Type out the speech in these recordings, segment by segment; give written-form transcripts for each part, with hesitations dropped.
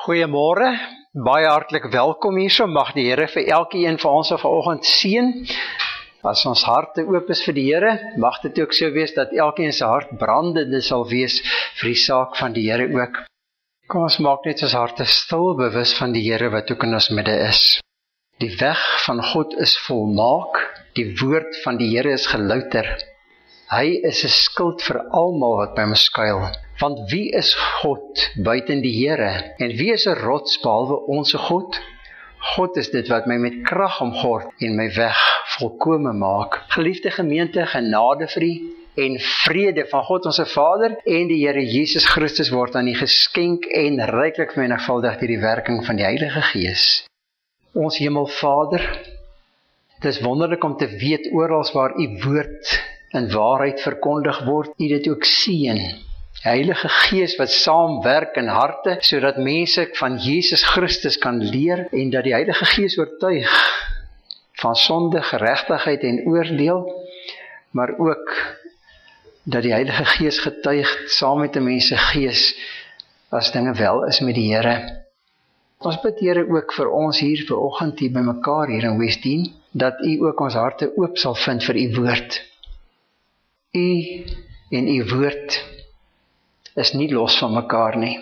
Goeiemôre, baie hartlik welkom hierso. Mag die Here vir elkeen van ons vanoggend seën. As ons harte oop is vir die Here, mag dit ook so wees dat elkeen se hart brandende sal wees vir die saak van die Here ook. Kom ons maak net ons harte stil, bewus van die Here wat ook in ons midde is. Die weg van God is volmaak, die woord van die Here is gelouter. Hy is 'n skild vir almal wat by hom skuil. Want wie is God buiten die Here? En wie is 'n rots behalwe onsse God? God is dit wat my met krag omgord en my weg volkome maak. Geliefde gemeente, genade vir u en vrede van God ons Vader en die Here Jesus Christus word aan u geskenk en ryklik vermenigvuldig deur die werking van die Heilige Gees. Ons Hemelvader, dit is wonderlik om te weet oral waar u woord in waarheid verkondig word, u dit ook seën. Die Heilige Gees wat saamwerk in harte, sodat mense van Jesus Christus kan leer en dat die Heilige Gees oortuig van sonde, geregtigheid en oordeel, maar ook dat die Heilige Gees getuig saam met 'n mens se gees as dinge wel is met die Here. Ons bid Here ook vir ons hier vanoggend hier by mekaar hier in Westdene, dat u ook ons harte oop sal vind vir u woord. U en u woord is nie los van mekaar nie.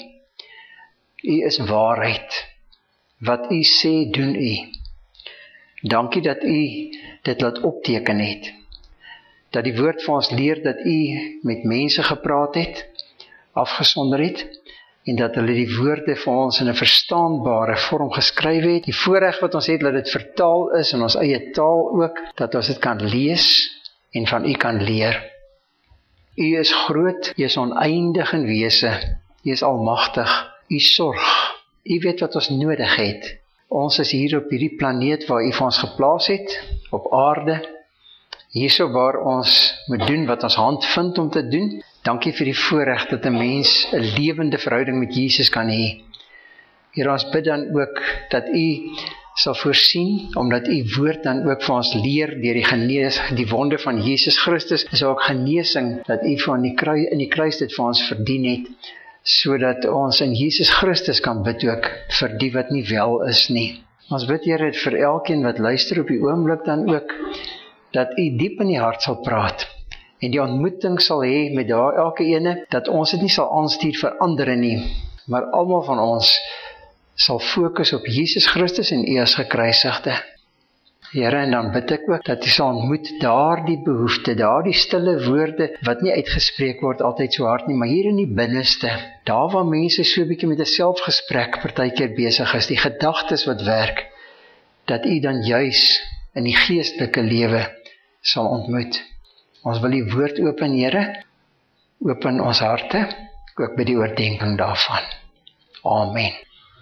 U is waarheid. Wat u sê, doen u. Dankie dat u dit laat opteken het. Dat die woord vir ons leer dat u met mense gepraat het, afgesonder het, en dat hulle die woorde vir ons in 'n verstaanbare vorm geskryf het. Die voorreg wat ons het, dat dit vertaal is in ons eie taal ook, dat ons dit kan lees en van u kan leer. U is groot, u is oneindig in wese, u is almagtig, u sorg, u weet wat ons nodig het. Ons is hier op hierdie planeet waar u vir ons geplaas het, op aarde, hierso waar ons moet doen wat ons hand vind om te doen. Dankie vir die voorreg dat 'n mens 'n lewende verhouding met Jesus kan hê. Here, ons bid dan ook dat u sal voorsien, omdat u woord dan ook vir ons leer deur die wonde van Jesus Christus, is ook genesing dat u van in die kruis dit vir ons verdien het, sodat ons in Jesus Christus kan bid ook vir die wat nie wel is nie. Ons bid Here vir elkeen wat luister op die oomblik dan ook, dat u diep in die hart sal praat, en die ontmoeting sal hê met elke ene, dat ons dit nie sal aanstuur vir ander nie, maar almal van ons sal fokus op Jesus Christus en u as gekruisigde. Here, en dan bid ek ook dat u sal ontmoet daardie behoefte, daardie stille woorde wat nie uitgespreek word altyd so hard nie, maar hier in die binneste, daar waar mense so 'n bietjie met 'n selfgesprek partykeer besig is, die gedagtes wat werk, dat u dan juis in die geestelike lewe sal ontmoet. Ons wil die woord open, Here, open ons harte, ook by die oordeenking daarvan. Amen.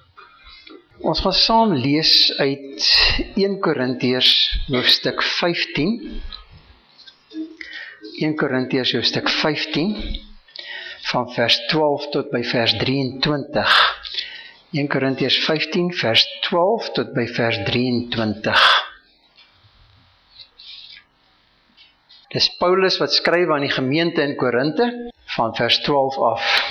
Ons gaan saam lees uit 1 Korintiërs hoofstuk 15. 1 Korintiërs hoofstuk 15, van vers 12 tot by vers 23. 1 Korintiërs 15, vers 12 tot by vers 23. Dis Paulus wat skryf aan die gemeente in Korinte, van vers 12 af.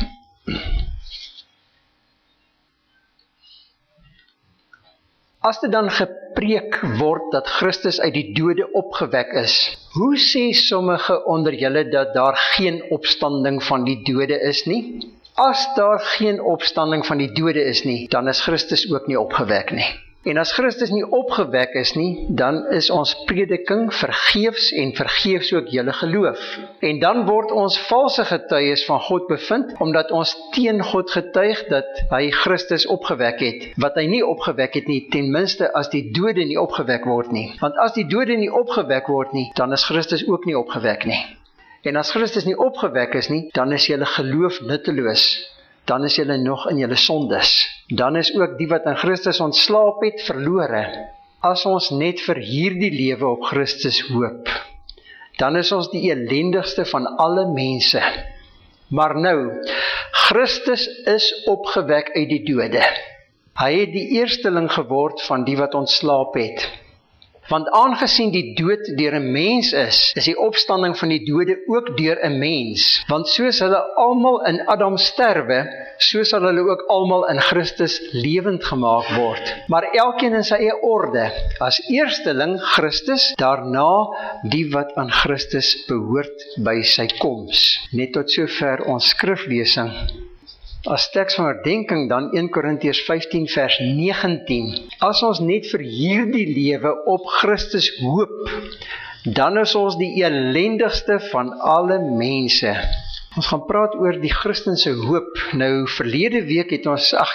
As dit dan gepreek word dat Christus uit die dode opgewek is, hoe sê sommige onder julle dat daar geen opstanding van die dode is nie? As daar geen opstanding van die dode is nie, dan is Christus ook nie opgewek nie. En as Christus nie opgewek is nie, dan is ons prediking vergeefs en vergeefs ook julle geloof. En dan word ons valse getuies van God bevind, omdat ons teen God getuig dat hy Christus opgewek het, wat hy nie opgewek het nie, ten minste as die dode nie opgewek word nie. Want as die dode nie opgewek word nie, dan is Christus ook nie opgewek nie. En as Christus nie opgewek is nie, dan is julle geloof nutteloos. Dan is julle nog in julle sondes. Dan is ook die wat in Christus ontslaap het, verlore. As ons net vir hierdie lewe op Christus hoop, dan is ons die elendigste van alle mense. Maar nou, Christus is opgewek uit die dode. Hy het die eersteling geword van die wat ontslaap het. Want aangesien die dood deur 'n mens is die opstanding van die dode ook deur 'n mens. Want soos hulle almal in Adam sterwe, so sal hulle ook almal in Christus lewend gemaak word. Maar elkeen in sy eie orde. As eersteling Christus, daarna die wat aan Christus behoort by sy koms. Net tot sover ons skriflesing. As teks van herdenking dan 1 Korintiërs 15 vers 19. As ons net vir hierdie lewe op Christus hoop, dan is ons die elendigste van alle mense. Ons gaan praat oor die Christense hoop. Nou voorverlede week het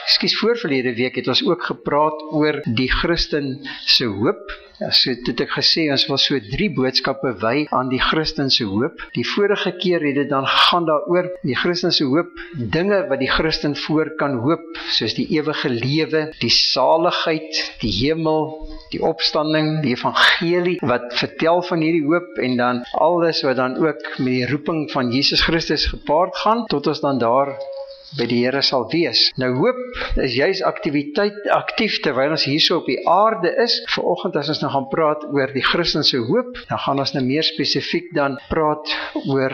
ons ook gepraat oor die Christense hoop. So het ek gesê, ons wil so 3 boodskappe wy aan die Christense hoop. Die vorige keer het dit dan gegaan daaroor die Christense hoop, dinge wat die Christen voor kan hoop, soos die ewige lewe, die saligheid, die hemel, die opstanding, die evangelie, wat vertel van hierdie hoop, en dan alles wat dan ook met die roeping van Jesus Christus gepaard gaan, tot ons dan daar by die Here sal wees. Nou hoop is juis aktief terwyl ons hierso op die aarde is. Vanoggend as ons nou gaan praat oor die Christense hoop, dan gaan ons nou meer spesifiek dan praat oor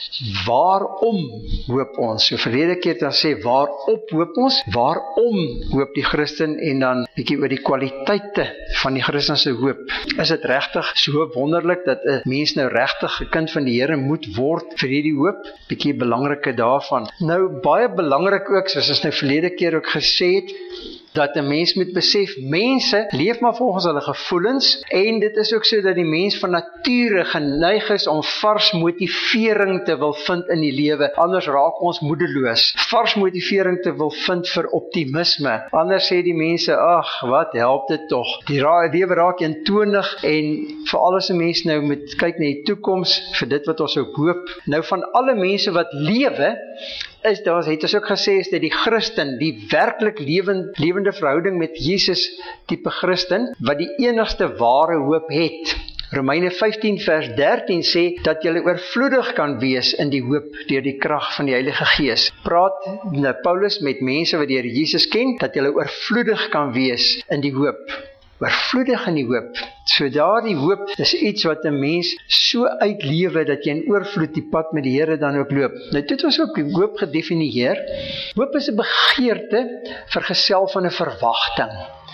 waarom hoop ons. So verlede keer dan sê waarop hoop ons, waarom hoop die Christen, en dan bietjie oor die kwaliteite van die Christense hoop. Is dit regtig so wonderlik dat 'n mens nou regtig 'n kind van die Here moet word vir hierdie hoop? Bietjie belangrike daarvan. Nou baie belangrik ook, soos ons nou verlede keer ook gesê het, dat 'n mens moet besef, mense leef maar volgens hulle gevoelens, en dit is ook so dat die mens van nature geneig is om vars motivering te wil vind in die lewe, anders raak ons moedeloos. Vars motivering te wil vind vir optimisme, anders sê die mense, ag, wat help dit tog? Die lewe raak eentonig, en veral as 'n mens nou moet kyk na die toekoms, vir dit wat ons ook hoop. Nou van alle mense wat lewe, het ons ook gesê, is dit die Christen, die werklik lewende verhouding met Jesus tipe Christen, wat die enigste ware hoop het. Romeine 15 vers 13 sê, dat jy oorvloedig kan wees in die hoop, deur die krag van die Heilige Gees. Praat Paulus met mense wat die Here Jesus ken, dat jy oorvloedig kan wees in die hoop. Oorvloedig in die hoop. So daardie hoop is iets wat 'n mens so uitlewe, dat jy in oorvloed die pad met die Here dan ook loop. Nou dit was ook die hoop gedefinieer. Hoop is 'n begeerte vergesel van 'n verwagting.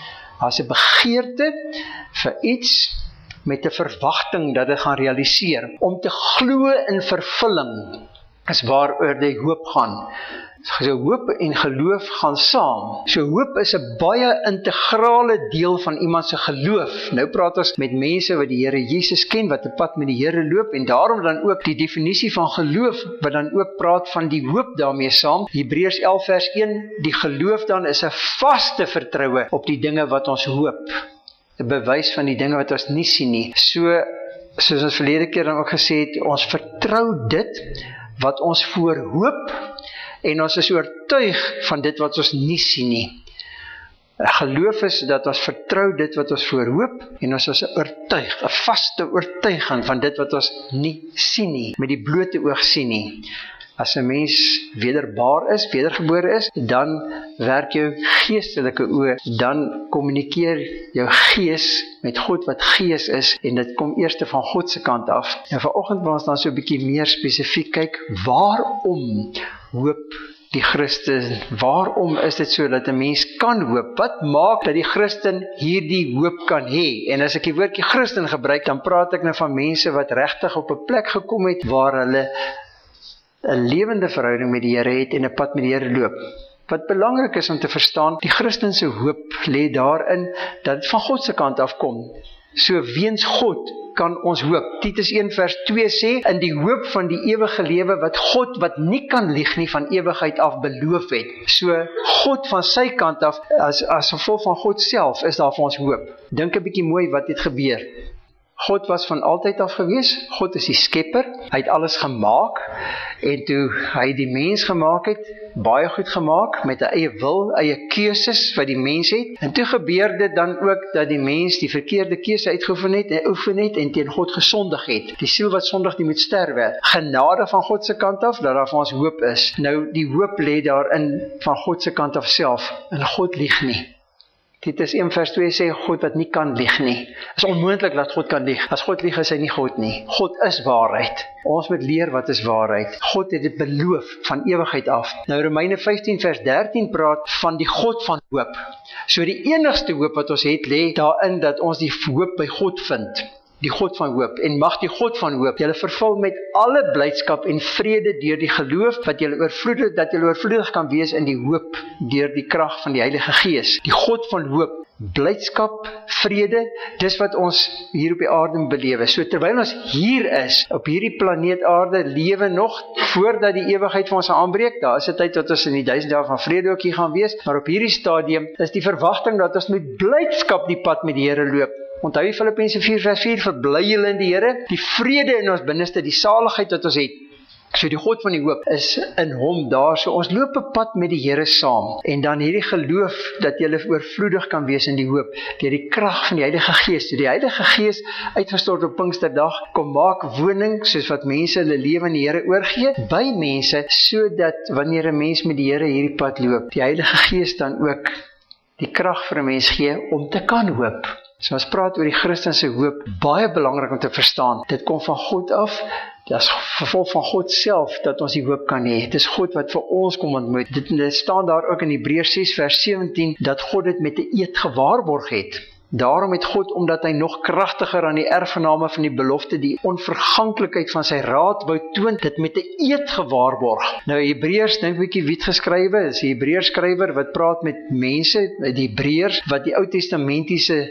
As 'n begeerte vir iets met 'n verwagting dat dit gaan realiseer. Om te glo in vervulling is waaroor die hoop gaan. So hoop en geloof gaan saam. So hoop is 'n baie integrale deel van iemand se geloof. Nou praat ons met mense wat die Here Jesus ken, wat 'n pad met die Here loop, en daarom dan ook die definisie van geloof, wat dan ook praat van die hoop daarmee saam. Hebreërs 11 vers 1, die geloof dan is 'n vaste vertroue op die dinge wat ons hoop. 'n bewys van die dinge wat ons nie sien nie. So, soos ons verlede keer dan ook gesê het, ons vertrou dit wat ons voor hoop, en ons is oortuig van dit wat ons nie sien nie. Geloof is dat ons vertrou dit wat ons voor hoop, en ons is oortuig, 'n vaste oortuiging van dit wat ons nie sien nie, met die blote oog sien nie. As 'n mens wedergebore is, dan werk jou geestelike oë, dan kommunikeer jou gees met God wat gees is, en dit kom eers van God se kant af. En vanoggend wil ons dan so 'n bietjie meer spesifiek kyk, waarom hoop die Christen? Waarom is dit so dat 'n mens kan hoop? Wat maak dat die Christen hierdie hoop kan hê? En as ek die woordjie Christen gebruik, dan praat ek nou van mense wat regtig op 'n plek gekom het waar hulle 'n lewende verhouding met die Here het en 'n pad met die Here loop. Wat belangrik is om te verstaan, die Christense hoop lê daarin dat dit van God se kant af kom. So weens God kan ons hoop. Titus 1 vers 2 sê, in die hoop van die ewige lewe wat God, wat nie kan lieg nie, van ewigheid af beloof het. So God van sy kant af, as gevolg van God self, is daar vir ons hoop. Dink 'n bietjie mooi wat het gebeur. God was van altyd af gewees, God is die skepper, hy het alles gemaak, en toe hy die mens gemaak het, baie goed gemaak, met 'n eie wil, eie keuses wat die mens het, en toe gebeur dit dan ook, dat die mens die verkeerde keuse uitgeoefen het, en teen God gesondig het. Die siel wat sondig, die moet sterwe. Genade van God se kant af, dat daar vir ons hoop is. Nou, die hoop lê daarin, van God se kant af self, en God lieg nie. Titus 1 vers 2 sê God wat nie kan lieg nie. Is onmoontlik dat God kan lieg. As God lieg, is hy nie God nie. God is waarheid. Ons moet leer wat is waarheid. God het dit beloof van ewigheid af. Nou Romeine 15 vers 13 praat van die God van hoop. So die enigste hoop wat ons het, lê daarin dat ons die hoop by God vind. Die God van hoop, en mag die God van hoop julle vervul met alle blydskap en vrede deur die geloof, dat julle oorvloedig kan wees in die hoop deur die krag van die Heilige Gees. Die God van hoop, blydskap, vrede, dis wat ons hier op die aarde belewe. So terwyl ons hier is, op hierdie planeet aarde, lewe nog, voordat die ewigheid van ons aanbreek, daar is 'n tyd dat ons in die 1000 dae van vrede ook hier gaan wees, maar op hierdie stadium is die verwagting dat ons met blydskap die pad met die Here loop. Onthou jy Filippense 4 vers 4, verbly julle in die Here, die vrede in ons binneste, die saligheid wat ons het. So die God van die hoop is in hom daar, so ons loop 'n pad met die Here saam, en dan hierdie geloof, dat julle oorvloedig kan wees in die hoop, deur die krag van die Heilige Gees. So die Heilige Gees, uitgestort op Pinksterdag, kom maak woning, soos wat mense hulle lewe aan die Here oorgee, by mense, sodat wanneer 'n mens met die Here hierdie pad loop, die Heilige Gees dan ook die krag vir 'n mens gee, om te kan hoop. So ons praat oor die Christense hoop, baie belangrik om te verstaan. Dit kom van God af, dit is gevolg van God self, dat ons die hoop kan hê. Dit is God wat vir ons kom ontmoet. Dit staan daar ook in Hebreërs 6 vers 17, dat God dit met 'n eed gewaarborg het. Daarom het God, omdat hy nog kragtiger aan die erfgename van die belofte, die onverganklikheid van sy raad wou toon, dit met 'n eed gewaarborg. Nou Hebreërs, dink 'n bietjie wie het geskrywe, is die Hebreërs skrywer wat praat met mense, die Hebreërs wat die Ou Testamentiese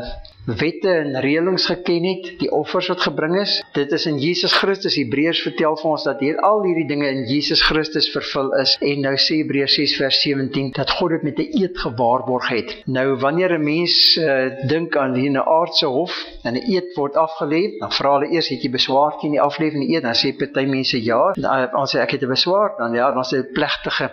wette en reëlings geken het, die offers wat gebring is. Dit is in Jesus Christus. Hebreërs vertel vir ons dat al hierdie dinge in Jesus Christus vervul is. En nou sê Hebreërs 6 vers 17 dat God dit met 'n eed gewaarborg het. Nou wanneer 'n mens dink aan die aardse hof en 'n eed word afgelê, dan vra hulle eers, het jy beswaar teen die aflê van die eed? Dan sê party mense ja. Dan sê ek het 'n beswaar, dan is dit 'n plegtige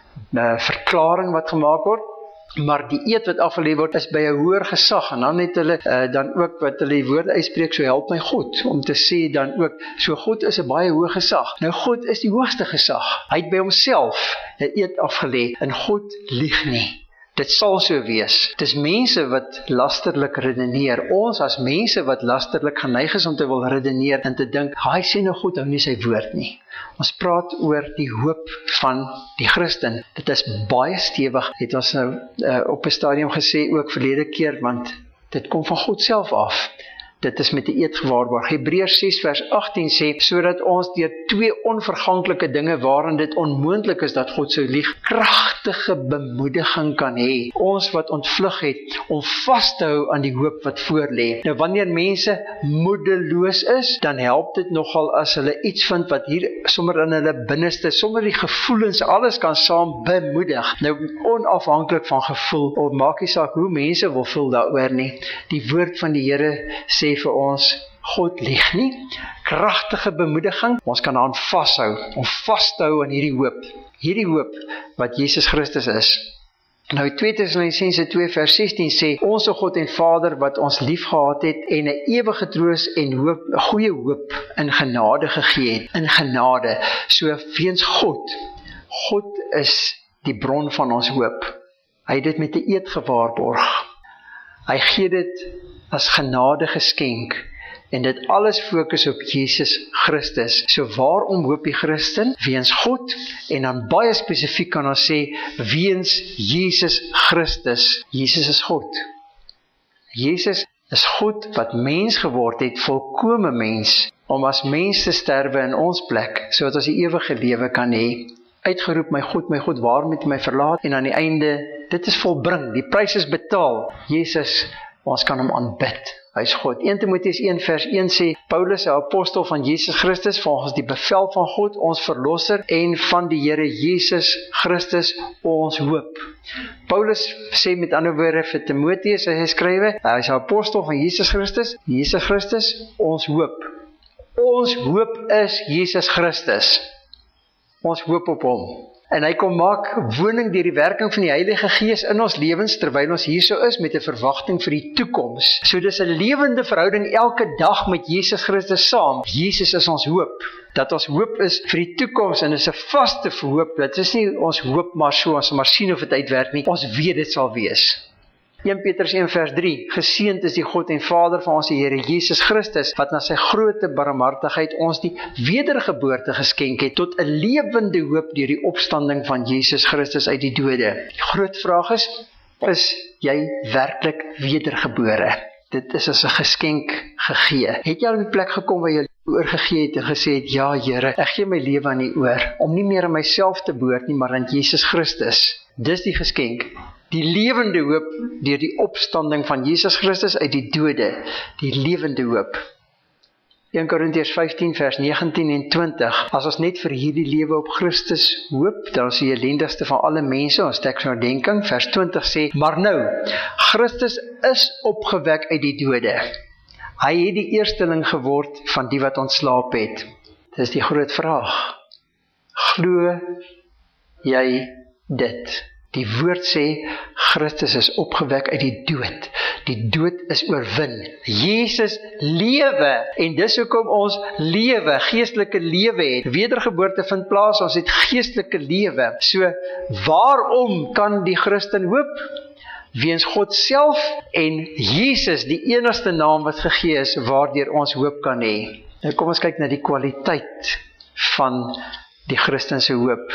verklaring wat gemaak word. Maar die eed wat afgelê word is by 'n hoër gesag, en dan het hulle dan ook wat hulle die woorde uitspreek, so help my God, om te sê dan ook, so God is 'n baie hoë gesag. Nou God is die hoogste gesag. Hy het by homself 'n eed afgelê, en God lieg nie. Dit sal so wees. Dis mense wat lasterlik redeneer. Ons as mense wat lasterlik geneig is om te wil redeneer en te dink, hy sê nou God hou nie sy woord nie. Ons praat oor die hoop van die Christen. Dit is baie stewig, het ons nou op 'n stadium gesê ook verlede keer, want dit kom van God self af. Dit is met 'n eed gewaarborg. Hebreërs 6 vers 18 sê, sodat ons deur twee onverganklike dinge waarin dit onmoontlik is dat God sou lieg, kragtige bemoediging kan hê. Ons wat ontvlug het om vas te hou aan die hoop wat voorlê. Nou wanneer mense moedeloos is, dan help dit nogal as hulle iets vind wat hier sommer in hulle binneste, sommer die gevoelens, alles kan saam bemoedig. Nou onafhanklik van gevoel, of maak nie saak hoe mense wil voel daaroor nie. Die woord van die Here sê vir ons, God lieg nie, kragtige bemoediging, ons kan aan vashou, om vas te hou aan hierdie hoop wat Jesus Christus is. Nou 2 Tessalonisense 2 vers 16 sê, ons God en Vader wat ons lief gehad het en 'n ewige troos en hoop, goeie hoop in genade gegee het, in genade, so weens God. God is die bron van ons hoop. Hy het dit met 'n eed gewaarborg. Hy gee dit as genade geskenk, en dit alles fokus op Jesus Christus. So waarom hoop die Christen? Weens God, en dan baie spesifiek kan ons sê, weens Jesus Christus. Jesus is God. Jesus is God wat mens geword het, volkome mens, om as mens te sterwe in ons plek, sodat ons die ewige lewe kan hê. Uitgeroep, my God, waarom het jy my verlaat? En aan die einde, dit is volbring, die prys is betaal. Jesus, ons kan hom aanbid. Hy is God. 1 Timoteus 1 vers 1 sê, Paulus, 'n apostel van Jesus Christus, volgens die bevel van God, ons verlosser, en van die Here Jesus Christus, ons hoop. Paulus sê met ander woorde vir Timoteus, hy skrywe, hy is 'n apostel van Jesus Christus, ons hoop. Ons hoop is Jesus Christus. Ons hoop op hom. En hy kom maak woning deur die werking van die Heilige Gees in ons lewens, terwyl ons hier so is met 'n verwagting vir die toekoms. So dis 'n lewende verhouding elke dag met Jesus Christus saam. Jesus is ons hoop. Dat ons hoop is vir die toekoms, en is 'n vaste hoop. Dit is nie ons hoop maar so, ons maar sien of dit uitwerk nie. Ons weet dit sal wees. 1 Petrus 1 vers 3, geseënd is die God en Vader van ons Here Jesus Christus, wat na sy groote barmhartigheid ons die wedergeboorte geskenk het, tot 'n lewende hoop deur die opstanding van Jesus Christus uit die dode. Die groot vraag is jy werklik wedergebore? Dit is as 'n geskenk gegee. Het jy al op die plek gekom waar jy oorgegee het en gesê het, ja Here, ek gee my lewe aan U oor, om nie meer aan myself te behoort nie, maar aan Jesus Christus. Dis die geskenk. Die lewende hoop deur die opstanding van Jesus Christus uit die dode. Die lewende hoop. 1 Korintiërs 15 vers 19 en 20. As ons net vir hierdie lewe op Christus hoop, dan is die ellendigste van alle mense, ons teksoordenking, vers 20 sê, maar nou, Christus is opgewek uit die dode. Hy het die eersteling geword van die wat ontslaap het. Dis die groot vraag. Glo jy dit? Die woord sê, Christus is opgewek uit die dood. Die dood is oorwin. Jesus lewe, en dis hoekom ons lewe, geestelike lewe het. Wedergeboorte vind plaas, ons het geestelike lewe. So, waarom kan die Christen hoop? Weens God self en Jesus, die enigste naam wat gegee is, waardeur ons hoop kan hê. Nou kom ons kyk na die kwaliteit van die Christense hoop.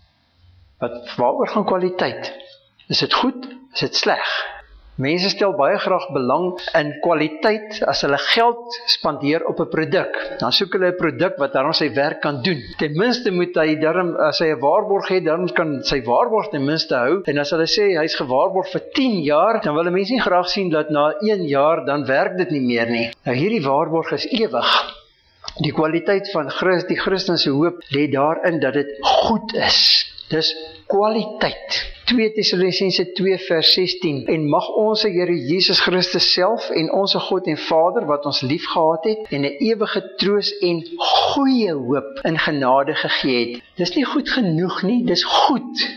Waaroor gaan kwaliteit? Is dit goed? Is dit sleg? Mense stel baie graag belang in kwaliteit as hulle geld spandeer op 'n produk. Dan soek hulle 'n produk wat daarom sy werk kan doen. Ten minste moet hy daarom, as hy 'n waarborg het, dan kan sy waarborg ten minste hou. En as hulle sê hy's gewaarborg vir 10 jaar, dan wil 'n mens nie graag sien dat na 1 jaar dan werk dit nie meer nie. Nou hierdie waarborg is ewig. Die kwaliteit van die Christense hoop lê daarin dat dit goed is. Dis kwaliteit. 2 Tessalonisense 2 vers 16. En mag ons Here Jesus Christus self en ons God en Vader wat ons lief gehad het en 'n ewige troos en goeie hoop in genade gegee het. Dis nie goed genoeg nie, dis goed.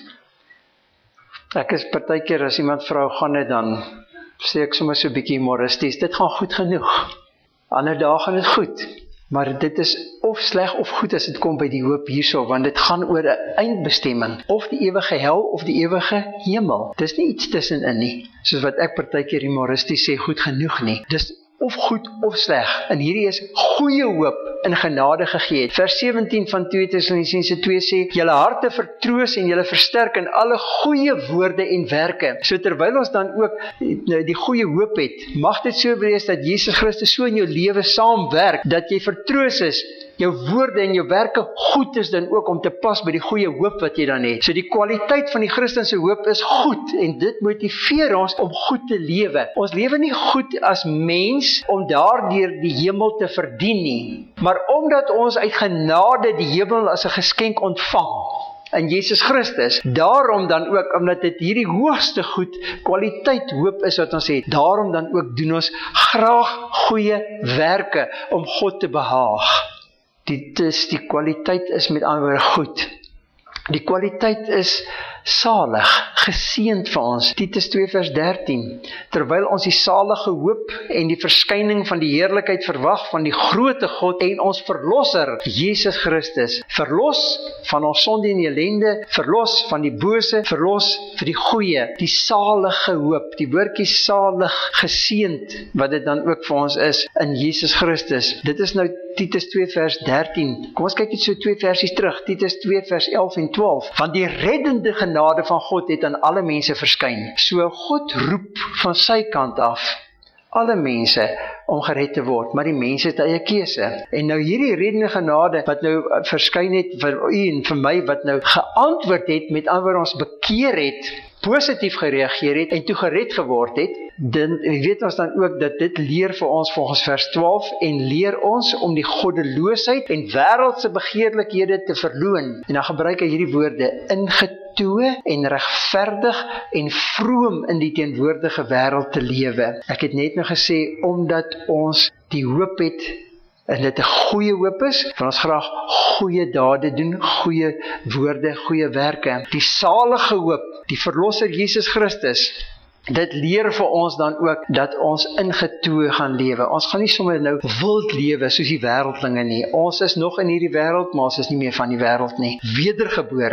Ek is partykeer as iemand vra gaan dit dan sê ek sommer so 'n bietjie humoristies, dit gaan goed genoeg. Ander dae gaan dit goed. Maar dit is of sleg of goed as dit kom by die hoop hierso, want dit gaan oor 'n eindbestemming, of die ewige hel of die ewige hemel. Dis nie iets tussenin nie, soos wat ek partykeer humoristies sê, goed genoeg nie. Dis of goed of sleg, en hierdie is goeie hoop in genade gegee het. Vers 17 van 2 Tessalonisense 2 sê, julle harte vertroos en julle versterk in alle goeie woorde en werke. So terwyl ons dan ook die goeie hoop het, mag dit so wees dat Jesus Christus so in jou lewe saamwerk, dat jy vertroos is, jou woorde en jou werke goed is dan ook om te pas by die goeie hoop wat jy dan het. So die kwaliteit van die Christense hoop is goed, en dit motiveer ons om goed te lewe. Ons lewe nie goed as mens om daardeur die hemel te verdien nie, maar omdat ons uit genade die hemel as 'n geskenk ontvang in Jesus Christus, daarom dan ook, omdat dit hierdie hoogste goed, kwaliteit hoop is wat ons het, daarom dan ook doen ons graag goeie werke om God te behaag. Die kwaliteit is met ander woorde goed. Die kwaliteit is salig, geseënd vir ons. Titus 2 vers 13. Terwyl ons die salige hoop en die verskyning van die heerlikheid verwag van die groote God en ons verlosser, Jesus Christus. Verlos van ons sonde en ellende, verlos van die bose, verlos vir die goeie, die salige hoop. Die woordjie salig, geseënd, wat dit dan ook vir ons is, in Jesus Christus. Dit is nou Titus 2 vers 13. Kom ons kyk net so 2 versies terug. Titus 2 vers 11 en 12. Want die reddende genade van God het aan alle mense verskyn. So God roep van sy kant af alle mense om gered te word, maar die mense het eie keuse. En nou hierdie reddende genade wat nou verskyn het vir u en vir my, wat nou geantwoord het, met ander ons bekeer het, positief gereageer het en toe gered geword het, dan weet ons dan ook dat dit leer vir ons volgens vers 12 en leer ons om die goddeloosheid en wêreldse begeerlikhede te verloon. En dan gebruik hy hierdie woorde, ingetoe en regverdig en vroom in die teenwoordige wêreld te lewe. Ek het net nou gesê, omdat ons die hoop het, en dit 'n goeie hoop is, van ons graag goeie dade doen, goeie woorde, goeie werke. Die salige hoop, die verlosser Jesus Christus, dit leer vir ons dan ook dat ons ingetoe gaan lewe. Ons gaan nie sommer nou wild lewe soos die wêreldlinge nie. Ons is nog in hierdie wêreld, maar ons is nie meer van die wêreld nie. Wedergebore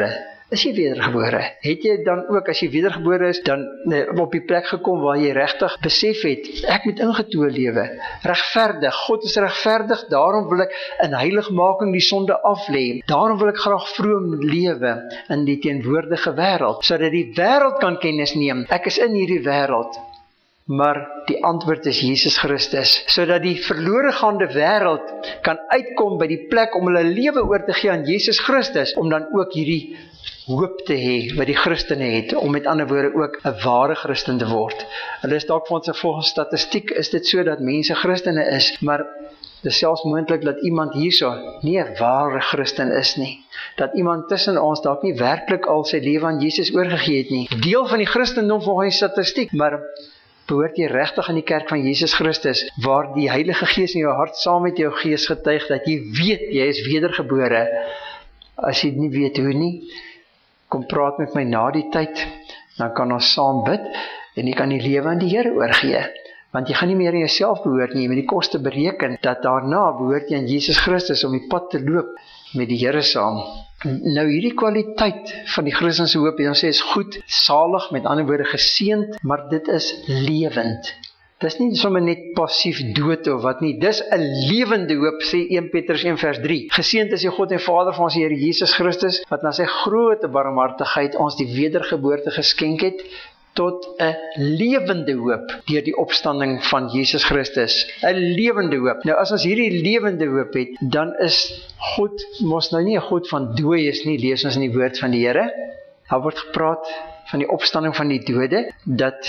Is jy wedergebore? Het jy dan ook, as jy wedergebore is, dan op die plek gekom waar jy regtig besef het, ek moet ingetoe lewe, regverdig, God is regverdig, daarom wil ek in heiligmaking die sonde aflê, daarom wil ek graag vroom lewe in die teenwoordige wêreld, sodat die wêreld kan kennis neem, ek is in hierdie wêreld, maar die antwoord is Jesus Christus, sodat die verlore gaande wêreld kan uitkom by die plek om hulle lewe oor te gee aan Jesus Christus, om dan ook hierdie hoop te hê wat die Christene het, om met ander woorde ook 'n ware Christen te word. Hulle is dalk volgens statistiek is dit so dat mense Christene is, maar dit is selfs moontlik dat iemand hierso nie 'n ware Christen is nie. Dat iemand tussen ons dalk nie werklik al sy lewe aan Jesus oorgegee het nie. Deel van die Christendom volgens statistiek, maar behoort jy regtig in die kerk van Jesus Christus, waar die Heilige Gees in jou hart saam met jou gees getuig, dat jy weet, jy is wedergebore. As jy nie weet hoe nie, kom praat met my na die tyd, dan kan ons saam bid, en jy kan die lewe aan die Here oorgee. Want jy gaan nie meer in jouself behoort nie, jy moet die koste bereken, dat daarna behoort jy aan Jesus Christus om die pad te loop met die Here saam. Nou hierdie kwaliteit van die Christense hoop, ons sê is goed, salig, met ander woorde geseënd, maar dit is lewend. Dis nie sommer net passief dood of wat nie, dis 'n lewende hoop, sê 1 Petrus 1 vers 3. Geseënd is die God en Vader van ons Here Jesus Christus, wat na sy groot barmhartigheid ons die wedergeboorte geskenk het, tot 'n lewende hoop, deur die opstanding van Jesus Christus. 'n Lewende hoop. Nou as ons hierdie lewende hoop het, dan is God, mos nou nie 'n God van dooies nie, lees ons in die woord van die Here. Daar word gepraat van die opstanding van die dode, dat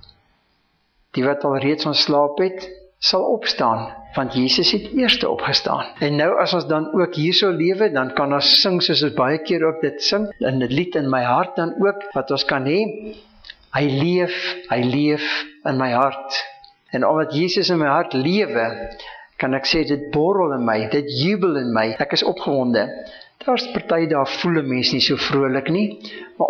die wat al reeds ontslaap het, sal opstaan, want Jesus het eerste opgestaan. En nou as ons dan ook hierso lewe, dan kan ons sing, soos ons baie keer ook dit sing, in dit lied in my hart dan ook, wat ons kan hê, hy leef in my hart. En omdat Jesus in my hart lewe, kan ek sê, dit borrel in my, dit jubel in my, ek is opgewonde. Daar's party daar voel 'n mens nie so vrolik nie, maar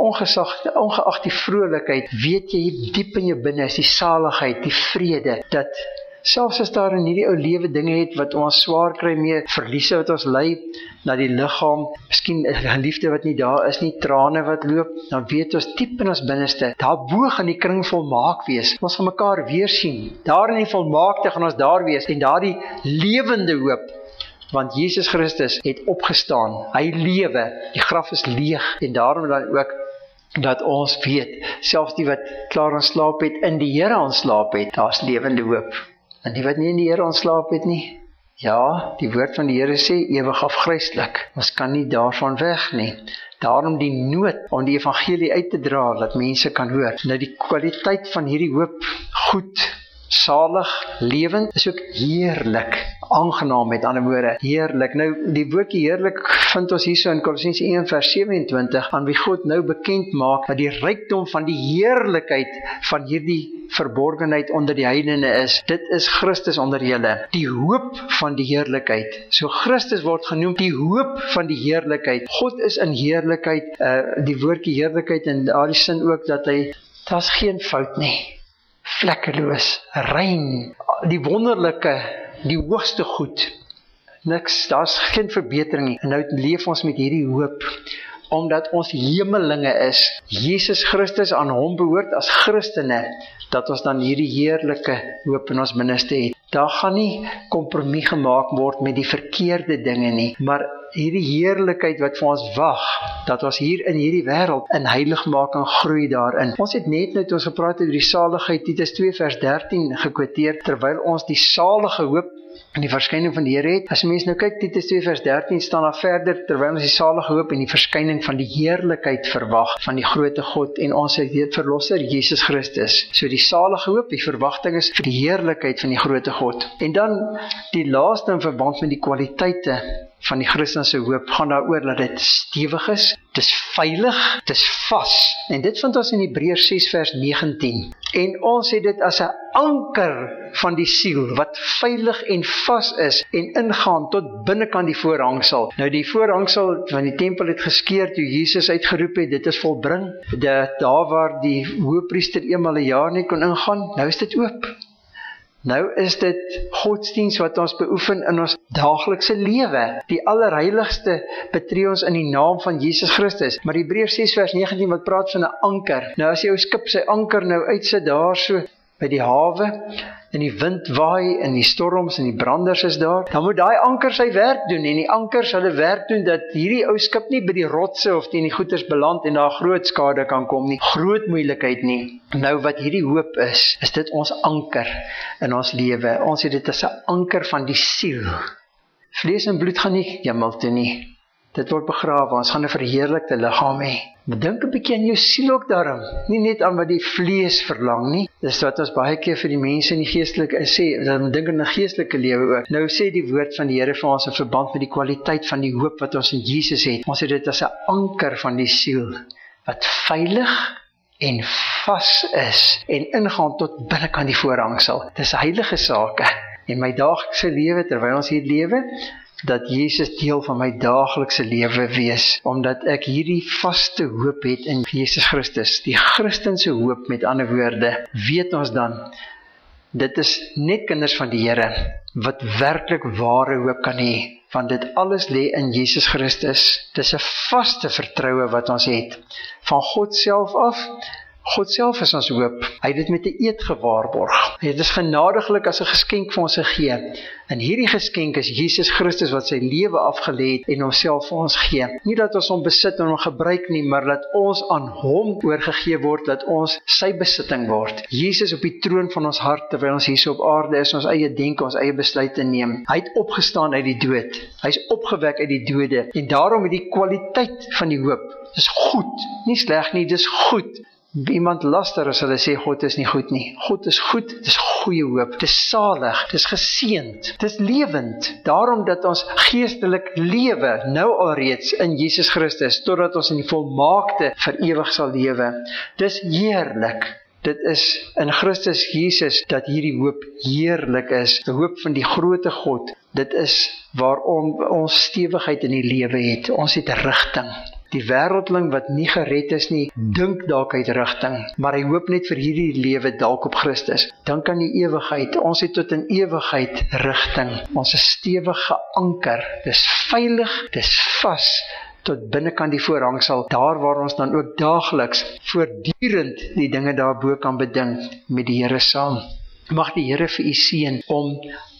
ongeag die vrolikheid, weet jy, diep in jou binne is die saligheid, die vrede, dat selfs as daar in hierdie ou lewe dinge het wat ons swaar kry mee, verliese wat ons ly, na die liggaam, miskien 'n liefde wat nie daar is nie, trane wat loop, dan weet ons diep in ons binneste, daar bo gaan die kring volmaak wees, ons gaan mekaar weer sien, daar in die volmaakte gaan ons daar wees, en daar die lewende hoop, want Jesus Christus het opgestaan, hy lewe, die graf is leeg, en daarom dan ook, dat ons weet, selfs die wat klaar ontslaap het, in die Here ontslaap het, daar is lewende hoop, en die wat nie in die Here ontslaap het nie, ja, die woord van die Here sê, ewig afgryslik, ons kan nie daarvan weg nie, daarom die nood om die evangelie uit te dra, dat mense kan hoor, nou die kwaliteit van hierdie hoop, goed, salig, lewend, is ook heerlik, aangenaam met ander woorde, heerlik. Nou die woordjie heerlik vind ons hierso in Kolossense 1 vers 27, aan wie God nou bekend maak, dat die rykdom van die heerlikheid van hierdie verborgenheid onder die heidene is, dit is Christus onder julle, die hoop van die heerlikheid. So Christus word genoem die hoop van die heerlikheid. God is in heerlikheid, die woordjie heerlikheid in daardie sin ook, dat hy, daar's geen fout nie, vlekkeloos, rein, die wonderlike, die hoogste goed, niks, daar's geen verbetering nie, en nou leef ons met hierdie hoop, omdat ons hemelinge is, Jesus Christus aan hom behoort as Christene, dat ons dan hierdie heerlike hoop in ons binneste het. Daar gaan nie kompromie gemaak word met die verkeerde dinge nie, maar hierdie heerlikheid wat vir ons wag, dat ons hier in hierdie wêreld in heiligmaking groei daarin. Ons het net nou toe ons gepraat oor die saligheid, Titus 2 vers 13 gekwoteer, terwyl ons die salige hoop in die verskyning van die Here het. As mens nou kyk, Titus 2 vers 13 staan daar verder, terwyl ons die salige hoop en die verskyning van die heerlikheid verwag, van die groote God en ons verlosser Jesus Christus. So die salige hoop, die verwagting is vir die heerlikheid van die groote God. En dan die laaste in verband met die kwaliteite van die Christense hoop, gaan daaroor dat dit stewig is, dit is veilig, dit is vas. En dit vind ons in Hebreërs 6 vers 19. En ons het dit as 'n anker van die siel, wat veilig en vas is, en ingaan tot binnekant die voorhangsel. Nou die voorhangsel van die tempel het geskeur toe Jesus uitgeroep het, dit is volbring. Daar waar die hoëpriester eenmal 'n jaar nie kon ingaan, nou is dit oop. Nou is dit godsdiens wat ons beoefen in ons daaglikse lewe. Die allerheiligste betree ons in die naam van Jesus Christus. Maar Hebreërs 6 vers 19 wat praat van 'n anker. Nou as jy jou skip sy anker nou uitsit daar so by die hawe, en die wind waai, en die storms en die branders is daar, dan moet daai anker sy werk doen, en die anker sal die werk doen dat hierdie ou skip nie by die rotse of teen die goeters beland en daar groot skade kan kom nie, groot moeilikheid nie. Nou wat hierdie hoop is dit ons anker in ons lewe. Ons het dit as 'n anker van die siel. Vlees en bloed gaan nie hemel toe nie. Dit word begrawe, ons gaan 'n verheerlikte liggaam hê. Dink 'n bietjie aan jou siel ook daarom, nie net aan wat die vlees verlang nie. Dis wat ons baie keer vir die mense in die geestelike sê, dat ons dink aan 'n geestelike lewe ook. Nou sê die woord van die Here vir ons in verband met die kwaliteit van die hoop wat ons in Jesus het. Ons het dit as 'n anker van die siel, wat veilig en vas is, en ingaan tot binnekant die voorhangsel. Dis heilige sake. En my daaglikse lewe, terwyl ons hier lewe, dat Jesus deel van my daaglikse lewe wees, omdat ek hierdie vaste hoop het in Jesus Christus, die Christense hoop met ander woorde, weet ons dan, dit is net kinders van die Here, wat werklik ware hoop kan hê, want dit alles lê in Jesus Christus. Dis 'n vaste vertroue wat ons het, van God self af. God self is ons hoop. Hy het dit met 'n eed gewaarborg. Dit is genadiglik as 'n geskenk vir ons gegee. En hierdie geskenk is Jesus Christus wat sy lewe afgelê het en homself vir ons gee. Nie dat ons hom besit en hom gebruik nie, maar dat ons aan hom oorgegee word, dat ons sy besitting word. Jesus op die troon van ons hart, terwyl ons hier op aarde is, ons eie denke, ons eie besluite neem. Hy het opgestaan uit die dood. Hy is opgewek uit die dode. En daarom het die kwaliteit van die hoop, dis goed, nie sleg nie, dis goed. Iemand laster as hulle sê God is nie goed nie. God is goed, dit is goeie hoop, dit is salig, dit is geseënd, dit is lewend. Daarom dat ons geestelik lewe, nou alreeds in Jesus Christus, totdat ons in die volmaakte vir ewig sal lewe. Dis heerlik. Dit is in Christus Jesus dat hierdie hoop heerlik is, die hoop van die grootte God. Dit is waarom ons stewigheid in die lewe het. Ons het rigting. Die wêreldling wat nie gered is nie, dink dalk uit rigting, maar hy hoop net vir hierdie lewe dalk op Christus. Dink aan die ewigheid. Ons het tot in ewigheid rigting. Ons is stewig geanker. Dis veilig, dis vas tot binnekant die voorhangsel, daar waar ons dan ook daagliks voortdurend die dinge daarbo kan beding met die Here saam. Mag die Here vir u seën om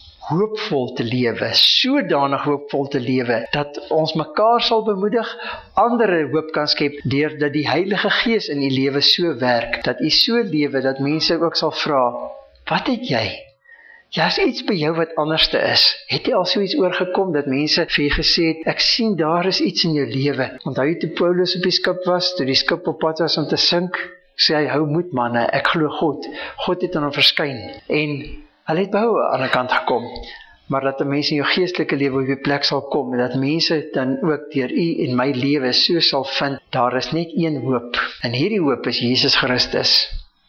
hoopvol te lewe, sodanig hoopvol te lewe, dat ons mekaar sal bemoedig, ander hoop kan skep, deurdat die Heilige Gees in die lewe so werk, dat u so lewe, dat mense ook sal vra, wat het jy? Ja, is iets by jou wat anderste is. Het jy al so iets oorgekom, dat mense vir jy gesê het, ek sien daar is iets in jou lewe. Onthou jy toe Paulus op die skip was, toe die skip op pad was om te sink, sê hy, hou moed manne, ek glo God. God het aan hom verskyn, en hy het by aan die kant gekom, maar dat die mense in jou geestelike lewe op die plek sal kom, en dat mense dan ook deur u en my lewe so sal vind, daar is net een hoop, en hierdie hoop is Jesus Christus.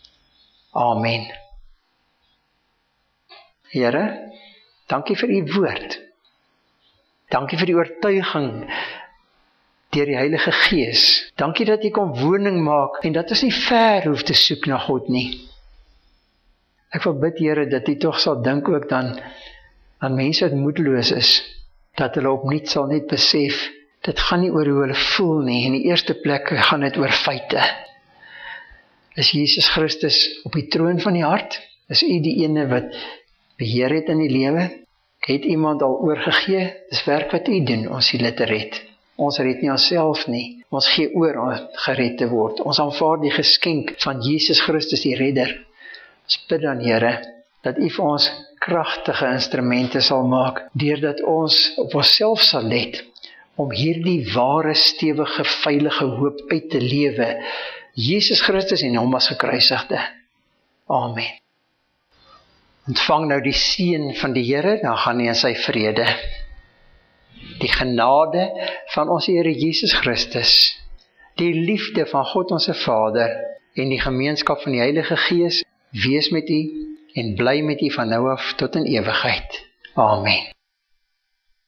Amen. Here, dankie vir u woord. Dankie vir die oortuiging deur die Heilige Gees. Dankie dat u kom woning maak, en dat ons nie ver hoef te soek na God nie. Ek wil bid, Here, dat u tog sal dink ook dan aan mense wat moedeloos is, dat hulle opnuut sal net besef, dit gaan nie oor hoe hulle voel nie, in die eerste plek gaan dit oor feite. Is Jesus Christus op die troon van die hart? Is u die ene wat beheer het in die lewe? Het iemand al oorgegee? Dis werk wat u doen, ons siele te red. Ons red nie onsself nie, ons gee oor om gered te word. Ons aanvaar die geskenk van Jesus Christus die redder. Ons bid dan, Here, dat u vir ons kragtige instrumente sal maak, deurdat ons op onsself sal let, om hierdie ware, stewige, veilige hoop uit te lewe. Jesus Christus en hom as gekruisigde. Amen. Ontvang nou die seën van die Here, dan gaan jy in sy vrede. Die genade van ons Here Jesus Christus, die liefde van God ons Vader, en die gemeenskap van die Heilige Gees, wees met u en bly met u van nou af tot in ewigheid. Amen.